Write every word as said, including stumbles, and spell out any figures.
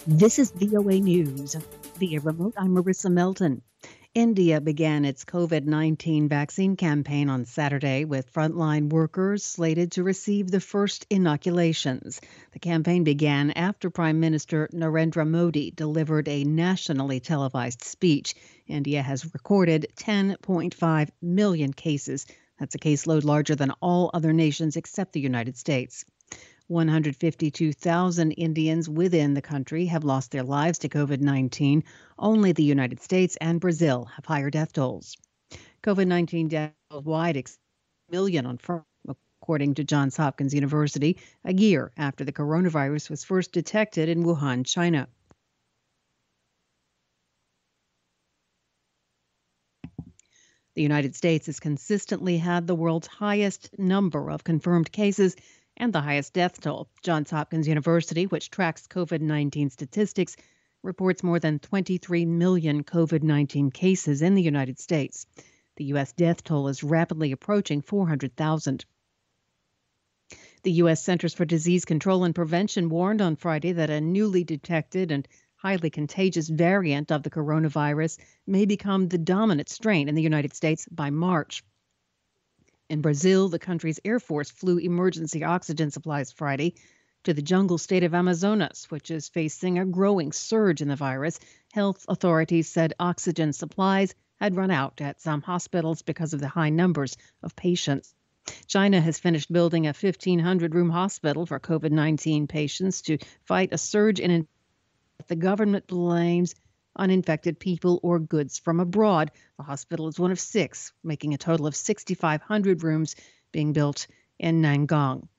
This is V O A News. Via remote, I'm Marissa Melton. India began its COVID nineteen vaccine campaign on Saturday with frontline workers slated to receive the first inoculations. The campaign began after Prime Minister Narendra Modi delivered a nationally televised speech. India has recorded ten point five million cases. That's a caseload larger than all other nations except the United States. one hundred fifty-two thousand Indians within the country have lost their lives to COVID nineteen. Only the United States and Brazil have higher death tolls. COVID nineteen deaths worldwide exceed a million on Friday, according to Johns Hopkins University, a year after the coronavirus was first detected in Wuhan, China. The United States has consistently had the world's highest number of confirmed cases and the highest death toll. Johns Hopkins University, which tracks COVID nineteen statistics, reports more than twenty-three million COVID nineteen cases in the United States. The U S death toll is rapidly approaching four hundred thousand. The U S Centers for Disease Control and Prevention warned on Friday that a newly detected and highly contagious variant of the coronavirus may become the dominant strain in the United States by March. In Brazil, the country's Air Force flew emergency oxygen supplies Friday to the jungle state of Amazonas, which is facing a growing surge in the virus. Health authorities said oxygen supplies had run out at some hospitals because of the high numbers of patients. China has finished building a fifteen hundred room hospital for COVID nineteen patients to fight a surge in infections the government blames uninfected people or goods from abroad. The hospital is one of six, making a total of six thousand five hundred rooms being built in Nangang.